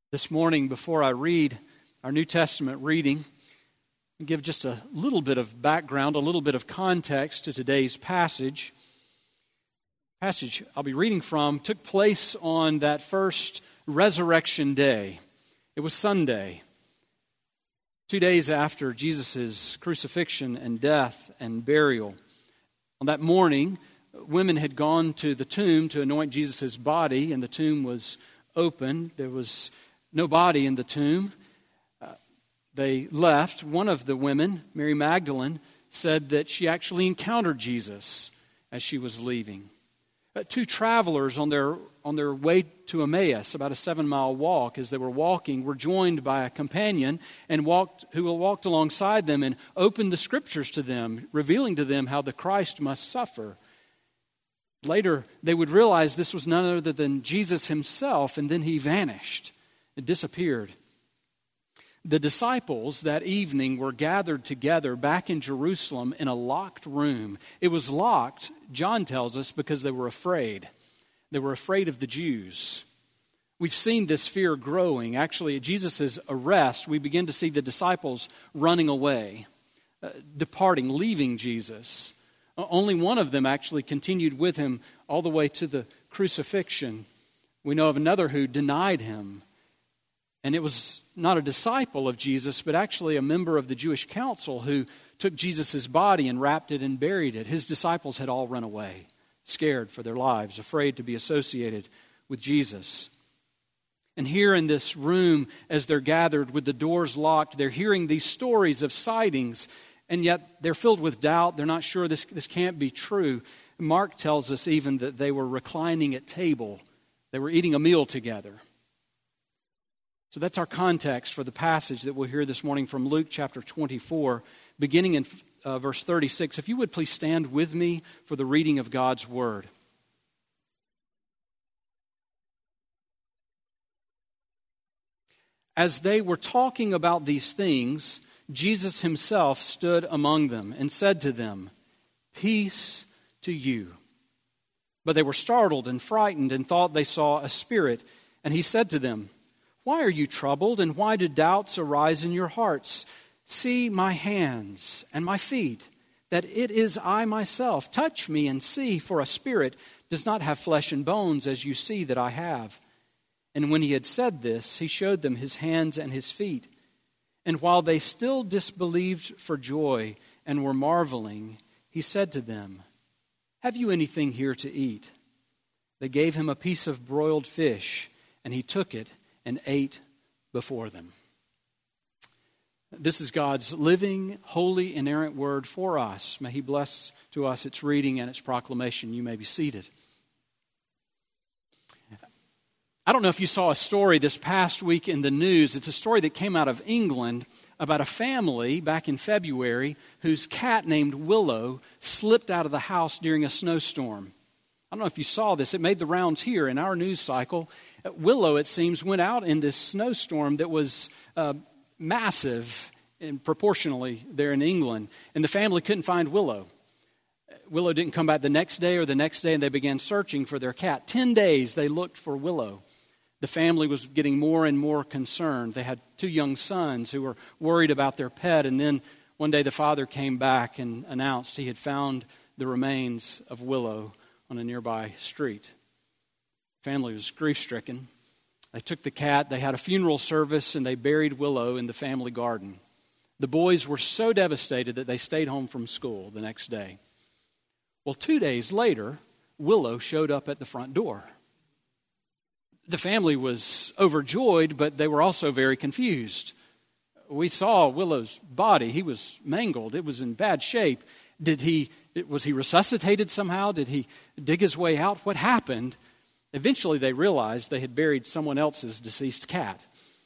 This morning, before I read our New Testament reading, I'll give just a little bit of background, a little bit of context to today's passage. The passage I'll be reading from took place on that first resurrection day. It was Sunday, 2 days after Jesus' crucifixion and death and burial. On that morning, women had gone to the tomb to anoint Jesus' body, and the tomb was open. There was no body in the tomb. They left. One of the women, Mary Magdalene, said that she actually encountered Jesus as she was leaving. Two travelers on their way to Emmaus, about a 7-mile walk, as they were walking, were joined by a companion who walked alongside them and opened the Scriptures to them, revealing to them how the Christ must suffer. Later, they would realize this was none other than Jesus himself, and then he vanished. It disappeared. The disciples that evening were gathered together back in Jerusalem in a locked room. It was locked, John tells us, because they were afraid. They were afraid of the Jews. We've seen this fear growing. Actually, at Jesus' arrest, we begin to see the disciples running away, departing, leaving Jesus. Only one of them actually continued with him all the way to the crucifixion. We know of another who denied him. And it was not a disciple of Jesus, but actually a member of the Jewish council who took Jesus' body and wrapped it and buried it. His disciples had all run away, scared for their lives, afraid to be associated with Jesus. And here in this room, as they're gathered with the doors locked, they're hearing these stories of sightings, and yet they're filled with doubt. They're not sure this can't be true. Mark tells us even that they were reclining at table. They were eating a meal together. So that's our context for the passage that we'll hear this morning from Luke chapter 24, beginning in verse 36. If you would please stand with me for the reading of God's Word. As they were talking about these things, Jesus himself stood among them and said to them, "Peace to you." But they were startled and frightened and thought they saw a spirit. And he said to them, "Why are you troubled, and why do doubts arise in your hearts? See my hands and my feet, that it is I myself. Touch me and see, for a spirit does not have flesh and bones, as you see that I have." And when he had said this, he showed them his hands and his feet. And while they still disbelieved for joy and were marveling, he said to them, "Have you anything here to eat?" They gave him a piece of broiled fish, and he took it and ate before them. This is God's living, holy, inerrant word for us. May he bless to us its reading and its proclamation. You may be seated. I don't know if you saw a story this past week in the news. It's a story that came out of England about a family back in February whose cat named Willow slipped out of the house during a snowstorm. I don't know if you saw this. It made the rounds here in our news cycle. Willow, it seems, went out in this snowstorm that was massive and proportionally there in England. And the family couldn't find Willow. Willow didn't come back the next day or the next day, and they began searching for their cat. 10 days they looked for Willow. The family was getting more and more concerned. They had 2 young sons who were worried about their pet. And then one day the father came back and announced he had found the remains of Willow on a nearby street. The family was grief-stricken. They took the cat, they had a funeral service, and they buried Willow in the family garden. The boys were so devastated that they stayed home from school the next day. Well, 2 days later, Willow showed up at the front door. The family was overjoyed, but they were also very confused. We saw Willow's body. He was mangled. It was in bad shape. Was he resuscitated somehow? Did he dig his way out? What happened? Eventually they realized they had buried someone else's deceased cat.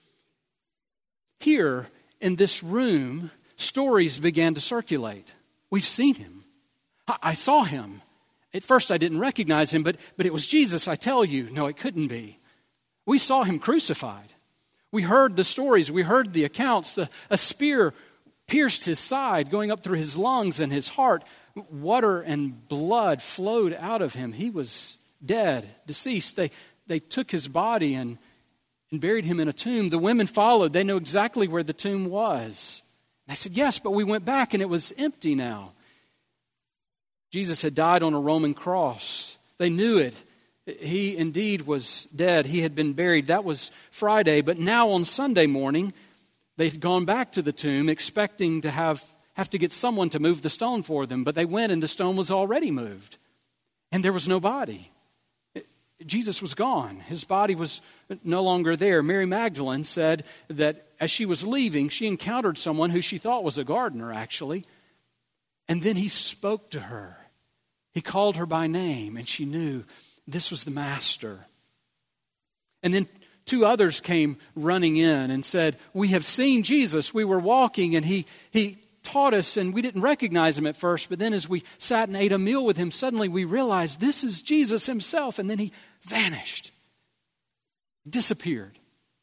Here in this room, stories began to circulate. We've seen him. I saw him. At first I didn't recognize him, but it was Jesus, I tell you. No, it couldn't be. We saw him crucified. We heard the stories. We heard the accounts. A spear pierced his side, going up through his lungs and his heart. Water and blood flowed out of him. He was dead, deceased. They took his body and and buried him in a tomb. The women followed. They knew exactly where the tomb was. They said, yes, but we went back and it was empty now. Jesus had died on a Roman cross. They knew it. He indeed was dead. He had been buried. That was Friday. But now on Sunday morning, they'd gone back to the tomb expecting to have to get someone to move the stone for them. But they went and the stone was already moved. And there was no body. Jesus was gone. His body was no longer there. Mary Magdalene said that as she was leaving, she encountered someone who she thought was a gardener, actually. And then he spoke to her. He called her by name, and she knew this was the Master. And then 2 others came running in and said, we have seen Jesus. We were walking, and he taught us, and we didn't recognize him at first. But then as we sat and ate a meal with him, suddenly we realized this is Jesus himself. And then he vanished, disappeared.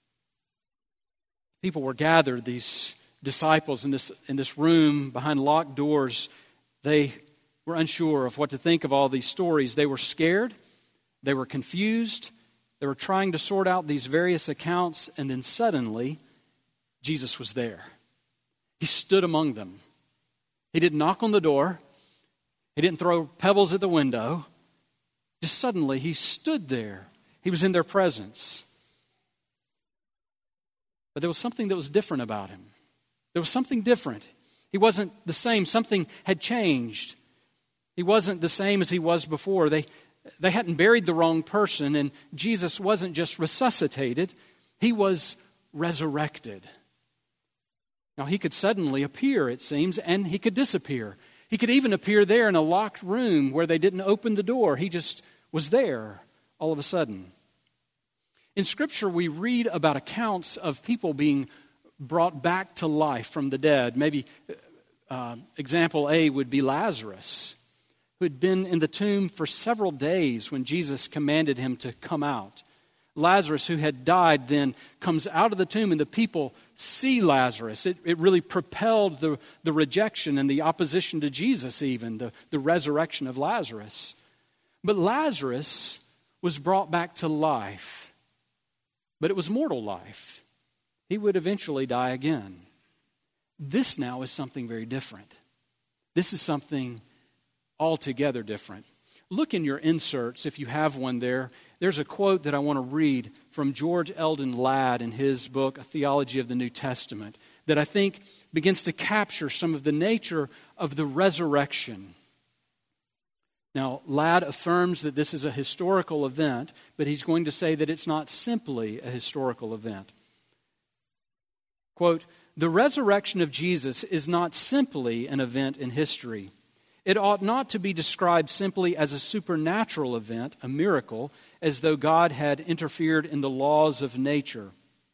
People were gathered, these disciples in this room behind locked doors. They were unsure of what to think of all these stories. They were scared. They were confused. They were trying to sort out these various accounts. And then suddenly, Jesus was there. He stood among them. He didn't knock on the door. He didn't throw pebbles at the window. Just suddenly, he stood there. He was in their presence. But there was something that was different about him. There was something different. He wasn't the same. Something had changed. He wasn't the same as he was before. They hadn't buried the wrong person, and Jesus wasn't just resuscitated. He was resurrected. Now, he could suddenly appear, it seems, and he could disappear. He could even appear there in a locked room where they didn't open the door. He just was there all of a sudden. In Scripture, we read about accounts of people being brought back to life from the dead. Maybe example A would be Lazarus, who had been in the tomb for several days when Jesus commanded him to come out. Lazarus, who had died, then comes out of the tomb, and the people see Lazarus. It really propelled the rejection and the opposition to Jesus even, the resurrection of Lazarus. But Lazarus was brought back to life, but it was mortal life. He would eventually die again. This now is something very different. This is something altogether different. Look in your inserts, if you have one there. There's a quote that I want to read from George Eldon Ladd in his book, A Theology of the New Testament, that I think begins to capture some of the nature of the resurrection. Now, Ladd affirms that this is a historical event, but he's going to say that it's not simply a historical event. Quote, "The resurrection of Jesus is not simply an event in history. It ought not to be described simply as a supernatural event, a miracle, as though God had interfered in the laws of nature."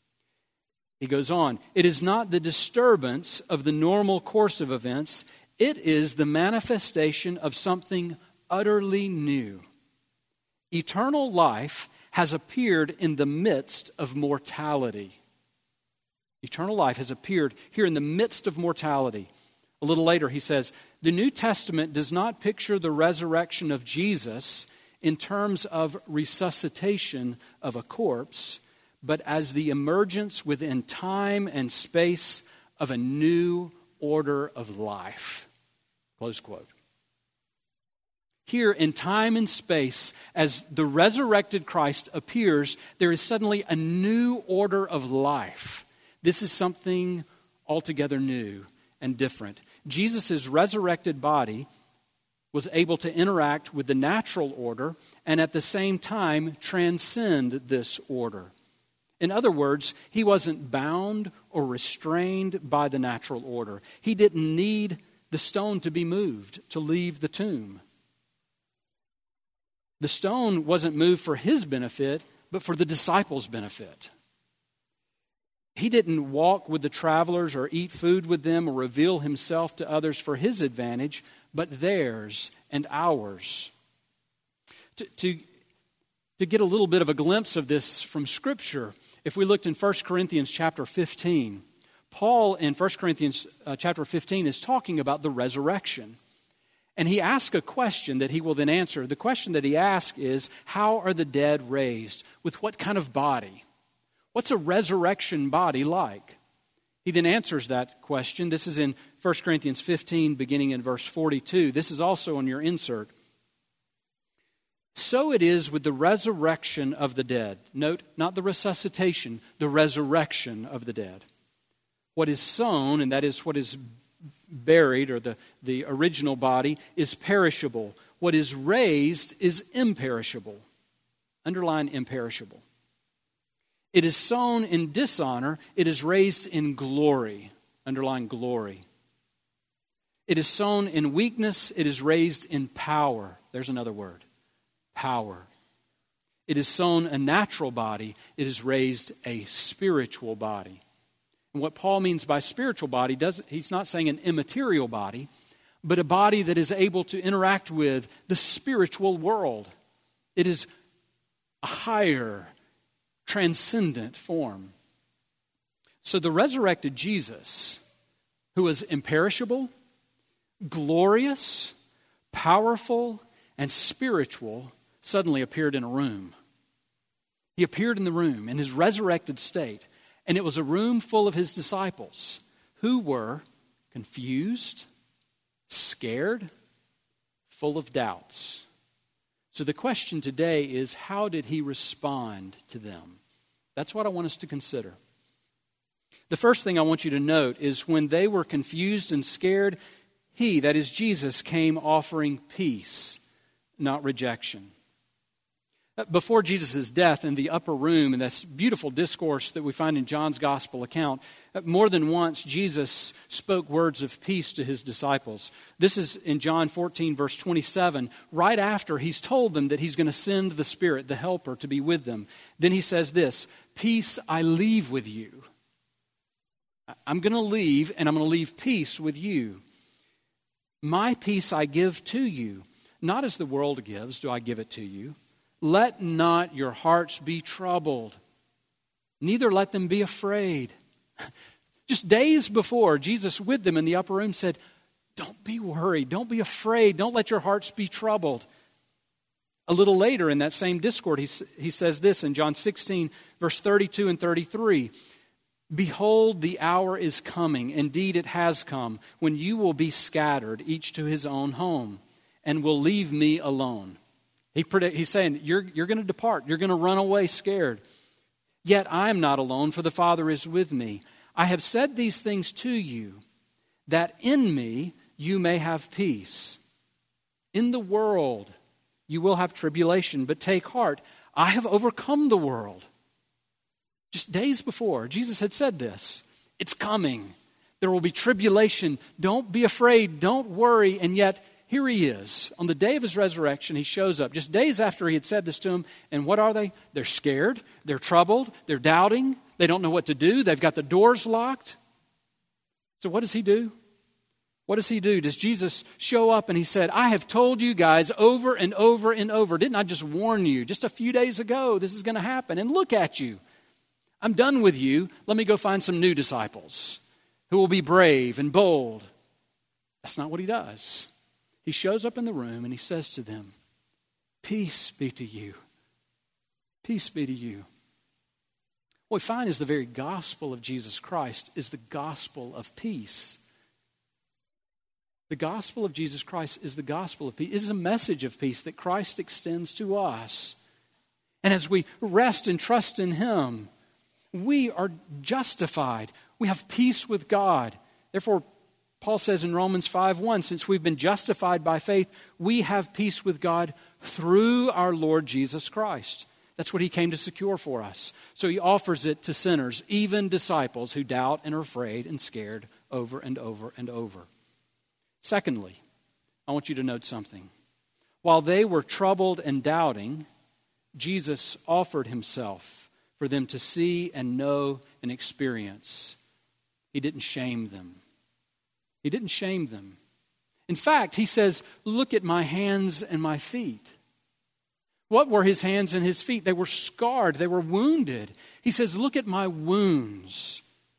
He goes on, "It is not the disturbance of the normal course of events. It is the manifestation of something utterly new. Eternal life has appeared in the midst of mortality." Eternal life has appeared here in the midst of mortality. A little later he says, "The New Testament does not picture the resurrection of Jesus in terms of resuscitation of a corpse, but as the emergence within time and space of a new order of life." Close quote. Here in time and space, as the resurrected Christ appears, there is suddenly a new order of life. This is something altogether new and different. Jesus' resurrected body was able to interact with the natural order and at the same time transcend this order. In other words, he wasn't bound or restrained by the natural order. He didn't need the stone to be moved to leave the tomb. The stone wasn't moved for his benefit, but for the disciples' benefit. He didn't walk with the travelers or eat food with them or reveal himself to others for his advantage, but theirs and ours. To get a little bit of a glimpse of this from Scripture, if we looked in 1 Corinthians chapter 15, Paul in 1 Corinthians chapter 15 is talking about the resurrection. And he asks a question that he will then answer. The question that he asks is, how are the dead raised? With what kind of body? What's a resurrection body like? He then answers that question. This is in 1 Corinthians 15, beginning in verse 42. This is also on your insert. So it is with the resurrection of the dead. Note, not the resuscitation, the resurrection of the dead. What is sown, and that is what is buried, or the original body, is perishable. What is raised is imperishable. Underline imperishable. It is sown in dishonor. It is raised in glory. Underline glory. It is sown in weakness. It is raised in power. There's another word. Power. It is sown a natural body. It is raised a spiritual body. And what Paul means by spiritual body, he's not saying an immaterial body, but a body that is able to interact with the spiritual world. It is a higher, transcendent form. So the resurrected Jesus, who was imperishable, glorious, powerful, and spiritual, suddenly appeared in a room. He appeared in the room in his resurrected state, and it was a room full of his disciples who were confused, scared, full of doubts. So the question today is, how did he respond to them? That's what I want us to consider. The first thing I want you to note is when they were confused and scared, he, that is Jesus, came offering peace, not rejection. Before Jesus' death in the upper room, in this beautiful discourse that we find in John's gospel account, more than once Jesus spoke words of peace to his disciples. This is in John 14, verse 27, right after he's told them that he's going to send the Spirit, the Helper, to be with them. Then he says this, "Peace I leave with you." I'm going to leave, and I'm going to leave peace with you. "My peace I give to you. Not as the world gives do I give it to you. Let not your hearts be troubled, neither let them be afraid." Just days before, Jesus with them in the upper room said, don't be worried, don't be afraid, don't let your hearts be troubled. A little later in that same discourse, he says this in John 16, verse 32 and 33. "Behold, the hour is coming, indeed it has come, when you will be scattered, each to his own home, and will leave me alone." He's saying, you're going to depart. You're going to run away scared. "Yet I am not alone, for the Father is with me. I have said these things to you, that in me you may have peace. In the world you will have tribulation, but take heart. I have overcome the world." Just days before, Jesus had said this. It's coming. There will be tribulation. Don't be afraid. Don't worry. And yet, here he is. On the day of his resurrection, he shows up just days after he had said this to them. And what are they? They're scared. They're troubled. They're doubting. They don't know what to do. They've got the doors locked. So what does he do? What does he do? Does Jesus show up and he said, "I have told you guys over and over and over. Didn't I just warn you just a few days ago this is going to happen? And look at you. I'm done with you. Let me go find some new disciples who will be brave and bold." That's not what he does. He shows up in the room and he says to them, "Peace be to you. Peace be to you." What we find is the very gospel of Jesus Christ is the gospel of peace. The gospel of Jesus Christ is the gospel of peace. It is a message of peace that Christ extends to us. And as we rest and trust in him, we are justified. We have peace with God. Therefore, Paul says in Romans 5:1, since we've been justified by faith, we have peace with God through our Lord Jesus Christ. That's what he came to secure for us. So he offers it to sinners, even disciples who doubt and are afraid and scared over and over and over. Secondly, I want you to note something. While they were troubled and doubting, Jesus offered himself for them to see and know and experience. He didn't shame them. He didn't shame them. In fact, he says, "Look at my hands and my feet." What were his hands and his feet? They were scarred. They were wounded. He says, "Look at my wounds."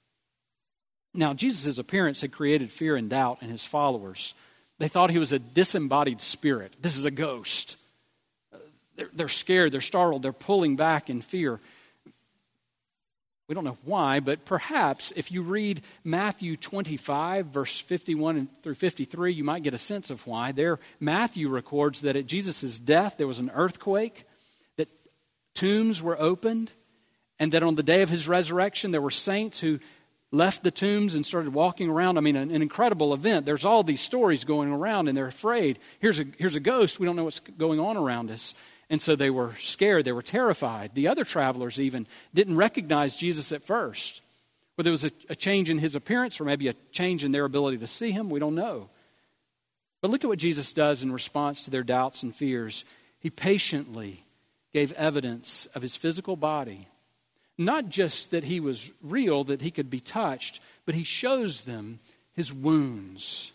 Now, Jesus' appearance had created fear and doubt in his followers. They thought he was a disembodied spirit. This is a ghost. They're scared. They're startled. They're pulling back in fear. We don't know why, but perhaps if you read Matthew 25, verse 51 through 53, you might get a sense of why. There, Matthew records that at Jesus' death there was an earthquake, that tombs were opened, and that on the day of his resurrection there were saints who left the tombs and started walking around. I mean, an incredible event. There's all these stories going around, and they're afraid. Here's a ghost. We don't know what's going on around us. And so they were scared. They were terrified. The other travelers even didn't recognize Jesus at first. Whether it was a change in his appearance or maybe a change in their ability to see him, we don't know. But look at what Jesus does in response to their doubts and fears. He patiently gave evidence of his physical body. Not just that he was real, that he could be touched, but he shows them his wounds.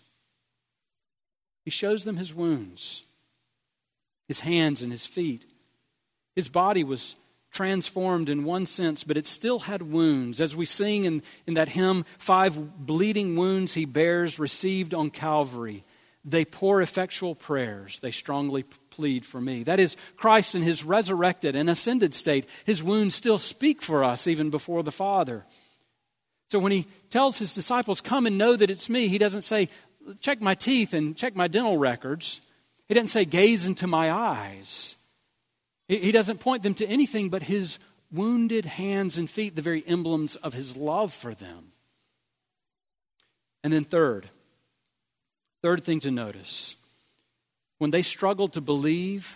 He shows them his wounds. His hands and his feet. His body was transformed in one sense, but it still had wounds. As we sing in that hymn, 5 bleeding wounds he bears, received on Calvary. They pour effectual prayers. They strongly plead for me. That is, Christ in his resurrected and ascended state, his wounds still speak for us even before the Father. So when he tells his disciples, come and know that it's me, he doesn't say, check my teeth and check my dental records. He doesn't say, gaze into my eyes. He doesn't point them to anything but his wounded hands and feet, the very emblems of his love for them. And then third thing to notice, when they struggled to believe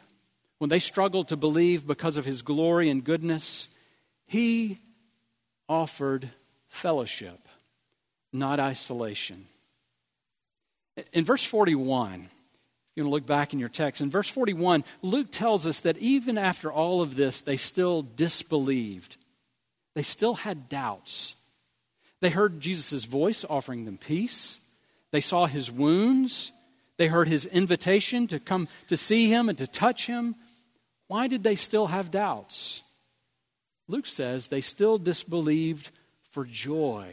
because of his glory and goodness, he offered fellowship, not isolation. In verse 41, you want to look back in your text. In verse 41, Luke tells us that even after all of this, they still disbelieved. They still had doubts. They heard Jesus' voice offering them peace. They saw his wounds. They heard his invitation to come to see him and to touch him. Why did they still have doubts? Luke says they still disbelieved for joy.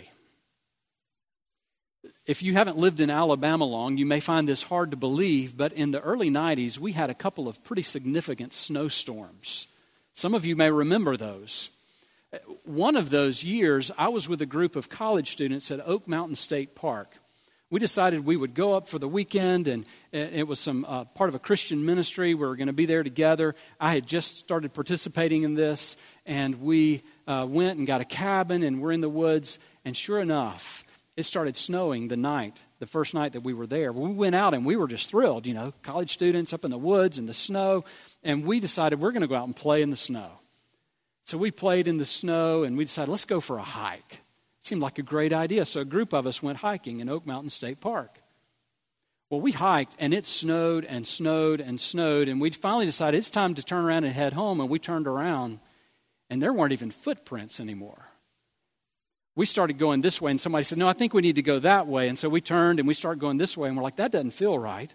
If you haven't lived in Alabama long, you may find this hard to believe, but in the early 90s, we had a couple of pretty significant snowstorms. Some of you may remember those. One of those years, I was with a group of college students at Oak Mountain State Park. We decided we would go up for the weekend, and it was some part of a Christian ministry. We were going to be there together. I had just started participating in this, and we went and got a cabin, and we're in the woods, and sure enough, it started snowing the first night that we were there. We went out and we were just thrilled, college students up in the woods in the snow. And we decided we're going to go out and play in the snow. So we played in the snow and we decided, let's go for a hike. It seemed like a great idea. So a group of us went hiking in Oak Mountain State Park. Well, we hiked and it snowed and snowed and snowed. And we finally decided it's time to turn around and head home. And we turned around and there weren't even footprints anymore. We started going this way, and somebody said, no, I think we need to go that way. And so we turned, and we started going this way, and we're like, that doesn't feel right.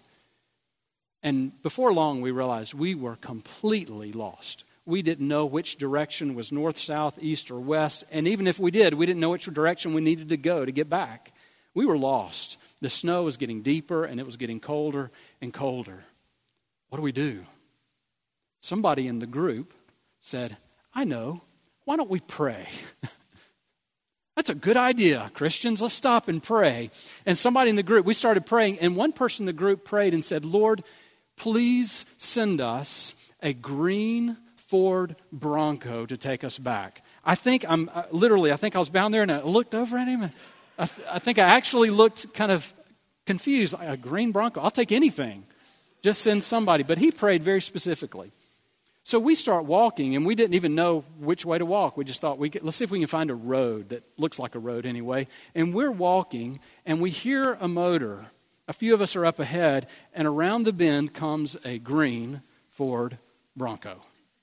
And before long, we realized we were completely lost. We didn't know which direction was north, south, east, or west. And even if we did, we didn't know which direction we needed to go to get back. We were lost. The snow was getting deeper, and it was getting colder and colder. What do we do? Somebody in the group said, I know. Why don't we pray? That's a good idea, Christians. Let's stop and pray. And somebody in the group, we started praying, and one person in the group prayed and said, Lord, please send us a green Ford Bronco to take us back. I think I was down there and I looked over at him, and I think I actually looked kind of confused. A green Bronco, I'll take anything. Just send somebody. But he prayed very specifically. So we start walking, and we didn't even know which way to walk. We just thought, let's see if we can find a road that looks like a road anyway. And we're walking, and we hear a motor. A few of us are up ahead, and around the bend comes a green Ford Bronco.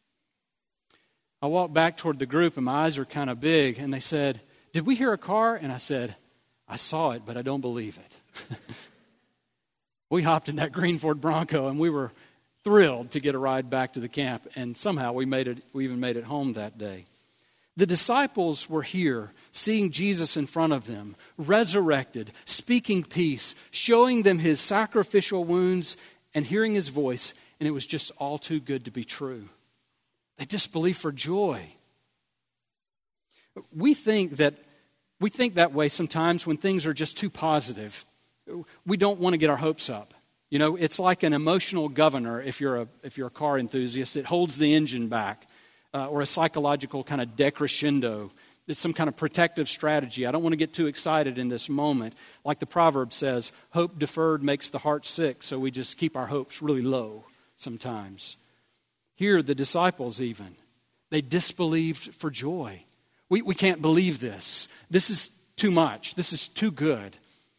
I walked back toward the group, and my eyes are kind of big, and they said, did we hear a car? And I said, I saw it, but I don't believe it. We hopped in that green Ford Bronco, and we were thrilled to get a ride back to the camp, and somehow we even made it home that day. The disciples were here, seeing Jesus in front of them, resurrected, speaking peace, showing them his sacrificial wounds, and hearing his voice, and it was just all too good to be true. They disbelieved for joy. We think that way sometimes when things are just too positive. We don't want to get our hopes up. You know, it's like an emotional governor if you're a car enthusiast. It holds the engine back, or a psychological kind of decrescendo. It's some kind of protective strategy. I don't want to get too excited in this moment. Like the proverb says, hope deferred makes the heart sick, so we just keep our hopes really low sometimes. Here, the disciples even, they disbelieved for joy. We can't believe this. This is too much. This is too good.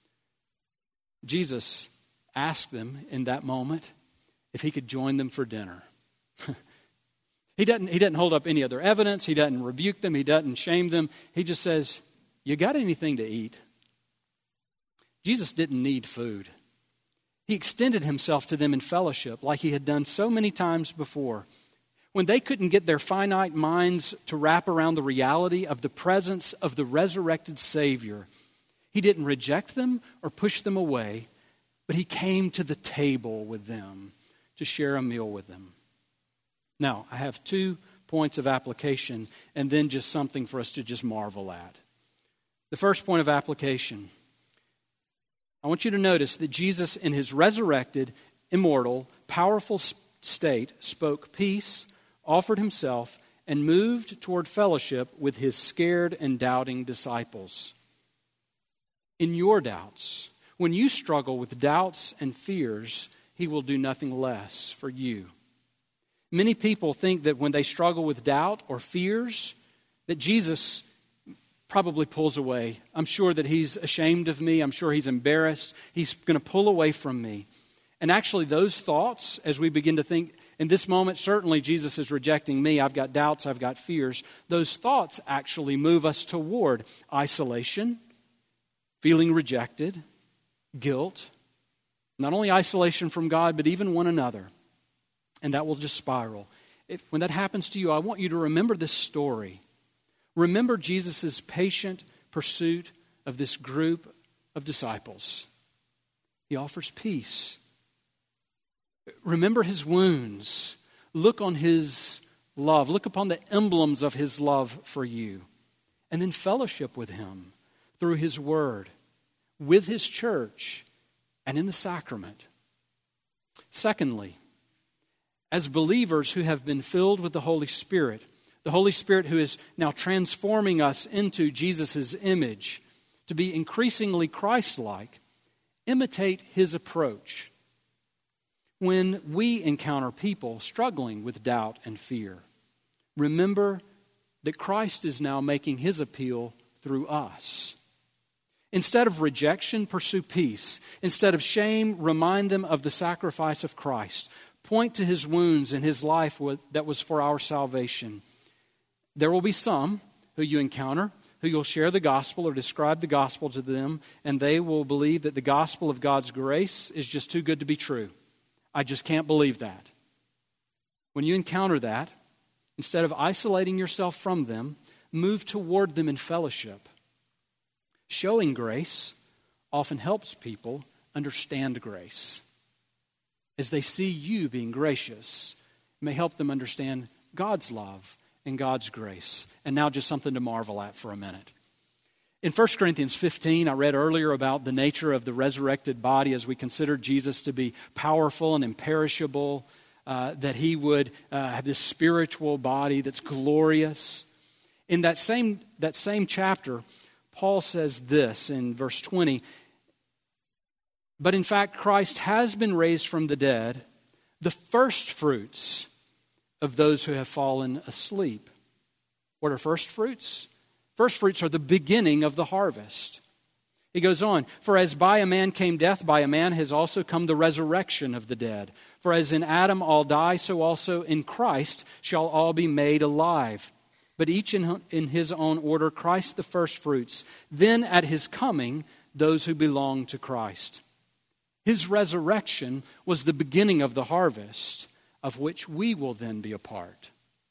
Jesus asked them in that moment if he could join them for dinner. He doesn't hold up any other evidence. He doesn't rebuke them. He doesn't shame them. He just says, you got anything to eat? Jesus didn't need food. He extended himself to them in fellowship like he had done so many times before. When they couldn't get their finite minds to wrap around the reality of the presence of the resurrected Savior, he didn't reject them or push them away, but he came to the table with them to share a meal with them. Now, I have 2 points of application and then just something for us to just marvel at. The first point of application, I want you to notice that Jesus, in his resurrected, immortal, powerful state, spoke peace, offered himself, and moved toward fellowship with his scared and doubting disciples. In your doubts, when you struggle with doubts and fears, he will do nothing less for you. Many people think that when they struggle with doubt or fears, that Jesus probably pulls away. I'm sure that he's ashamed of me. I'm sure he's embarrassed. He's going to pull away from me. And actually, those thoughts, as we begin to think, in this moment, certainly Jesus is rejecting me. I've got doubts. I've got fears. Those thoughts actually move us toward isolation, feeling rejected, guilt, not only isolation from God, but even one another. And that will just spiral. When that happens to you, I want you to remember this story. Remember Jesus' patient pursuit of this group of disciples. He offers peace. Remember his wounds. Look on his love. Look upon the emblems of his love for you. And then fellowship with him through his word, with his church, and in the sacrament. Secondly, as believers who have been filled with the Holy Spirit who is now transforming us into Jesus' image to be increasingly Christ-like, imitate his approach. When we encounter people struggling with doubt and fear, remember that Christ is now making his appeal through us. Instead of rejection, pursue peace. Instead of shame, remind them of the sacrifice of Christ. Point to his wounds and his life that was for our salvation. There will be some who you encounter who you'll share the gospel or describe the gospel to them, and they will believe that the gospel of God's grace is just too good to be true. I just can't believe that. When you encounter that, instead of isolating yourself from them, move toward them in fellowship. Showing grace often helps people understand grace. As they see you being gracious, it may help them understand God's love and God's grace. And now just something to marvel at for a minute. In 1 Corinthians 15, I read earlier about the nature of the resurrected body as we considered Jesus to be powerful and imperishable, that he would have this spiritual body that's glorious. In that same chapter, Paul says this in verse 20, "But in fact, Christ has been raised from the dead, the first fruits of those who have fallen asleep." What are first fruits? First fruits are the beginning of the harvest. He goes on, "For as by a man came death, by a man has also come the resurrection of the dead. For as in Adam all die, so also in Christ shall all be made alive. But each in his own order, Christ the first fruits, then at his coming, those who belong to Christ." His resurrection was the beginning of the harvest, of which we will then be a part.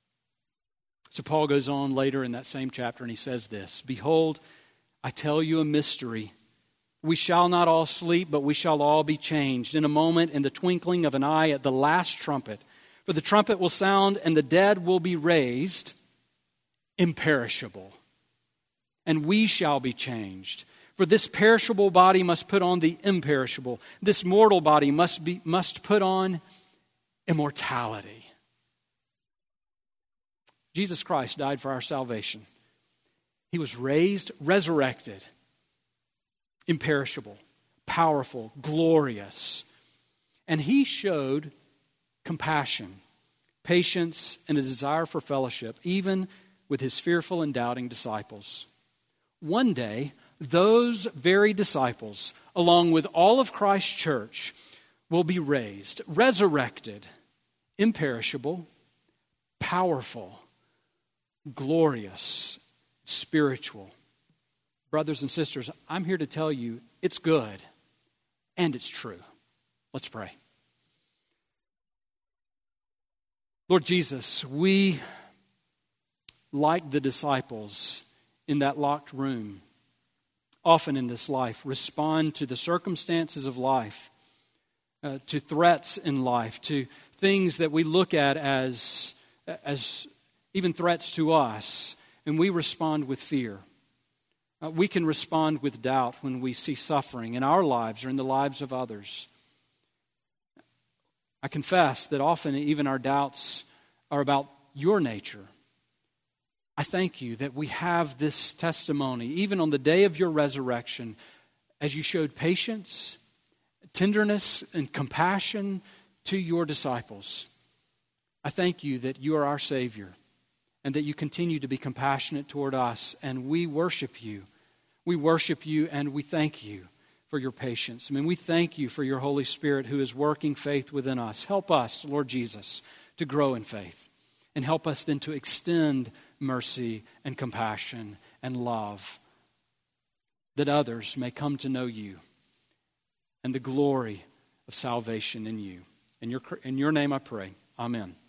So Paul goes on later in that same chapter and he says this, "Behold, I tell you a mystery. We shall not all sleep, but we shall all be changed in a moment, in the twinkling of an eye, at the last trumpet. For the trumpet will sound, and the dead will be raised imperishable, and we shall be changed. For this perishable body must put on the imperishable. This mortal body must put on immortality. Jesus Christ died for our salvation. He was raised, resurrected, imperishable, powerful, glorious. And He showed compassion, patience, and a desire for fellowship, even with His fearful and doubting disciples. One day, those very disciples, along with all of Christ's church, will be raised, resurrected, imperishable, powerful, glorious, spiritual. Brothers and sisters, I'm here to tell you it's good and it's true. Let's pray. Lord Jesus, we, like the disciples in that locked room, often in this life, respond to the circumstances of life, to threats in life, to things that we look at as even threats to us, and we respond with fear. We can respond with doubt when we see suffering in our lives or in the lives of others. I confess that often even our doubts are about your nature. I thank you that we have this testimony, even on the day of your resurrection, as you showed patience, tenderness, and compassion to your disciples. I thank you that you are our Savior and that you continue to be compassionate toward us, and we worship you. We worship you and we thank you for your patience. We thank you for your Holy Spirit who is working faith within us. Help us, Lord Jesus, to grow in faith, and help us then to extend mercy and compassion and love, that others may come to know you and the glory of salvation in you. In your name I pray. Amen.